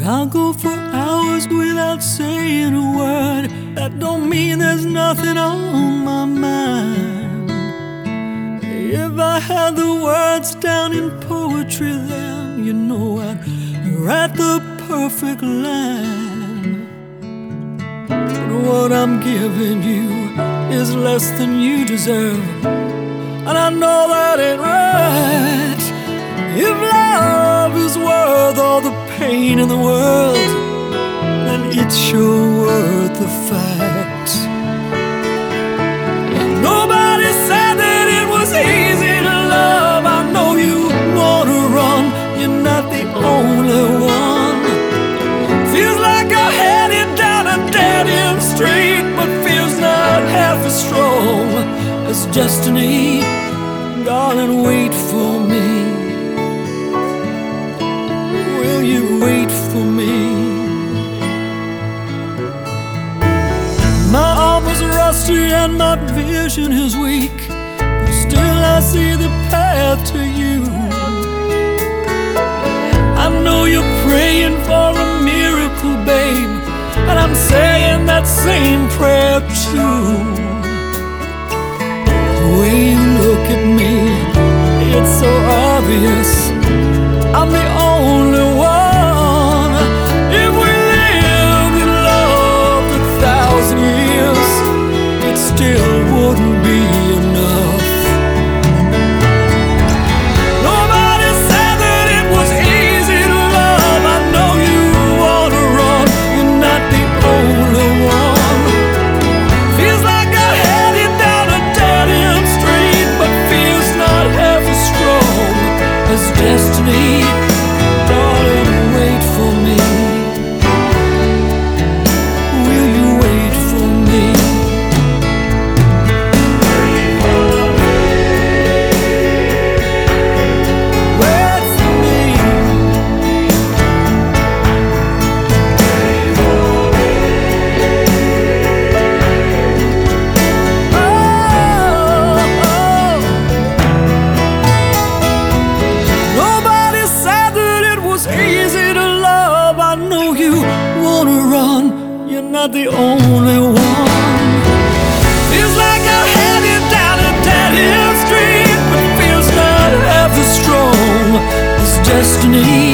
I'll go for hours without saying a word. That don't mean there's nothing on my mind. If I had the words down in poetry, then you know I'd write the perfect line. But what I'm giving you is less than you deserve, and I know that ain't right. If love is worth all the pain in the world, then it's sure worth the fight. Nobody said that it was easy to love. I know you wanna run, you're not the only one. Feels like I'm headed down a dead-end street, but feels not half as strong as destiny. Darling, wait for me. Will you wait for me? My arm is rusty and my vision is weak, but still I see the path to you. I know you're praying for a miracle, babe, and I'm saying that same prayer too. The way you look at me, it's so obvious I'm the only one. If we lived in love for 1,000 years, it still wouldn't be enough. Nobody said that it was easy to love. I know you wanna run, you're not the only one. Feels like I'm headed down a dead-end street, but feels not half as strong as destiny. Darling, wait for me. Will you wait for me? Wait for me. Nobody said that it was easy to love. I know you wanna run, you're not the only one. Feels like I'm headed down a dead-end street, but feels not half as strong as destiny.